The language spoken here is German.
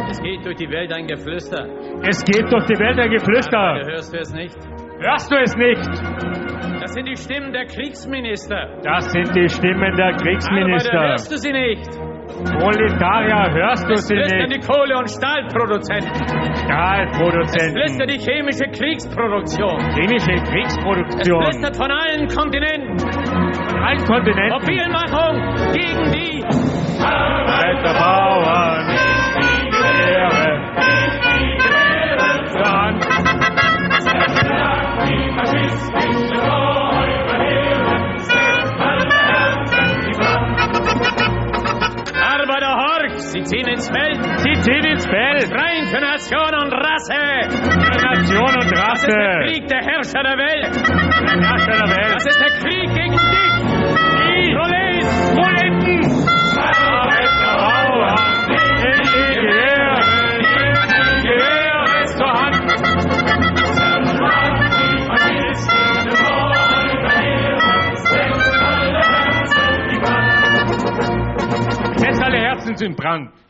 Es geht durch die Welt ein Geflüster. Es geht durch die Welt ein Geflüster. Hörst du es nicht? Hörst du es nicht? Das sind die Stimmen der Kriegsminister. Das sind die Stimmen der Arbeiter, Kriegsminister. hörst du sie nicht? Proletarier, hörst du sie Flüstern nicht? die Kohle- und Stahlproduzenten. Es Stahlproduzenten. flüstert die chemische Kriegsproduktion. Chemische Es Kriegsproduktion. flüstert von allen Kontinenten. Von allen Kontinenten. Mobilmachung gegen die Arbeiter, Bauern, die Gewehre zur Hand. Arbeiter, horch, sie ziehen ins Feld. Sie ziehen ins Feld. Schreien für Nation und Rasse. Für Nation und Das ist der Rasse. Krieg der Herrscher der Welt. Der Herrscher der Welt. Das ist der Krieg gegen dich. Die Proleten. Arbeiter, Bauern, die Gewehre zur Hand. Jetzt alle Herzen sind Brand.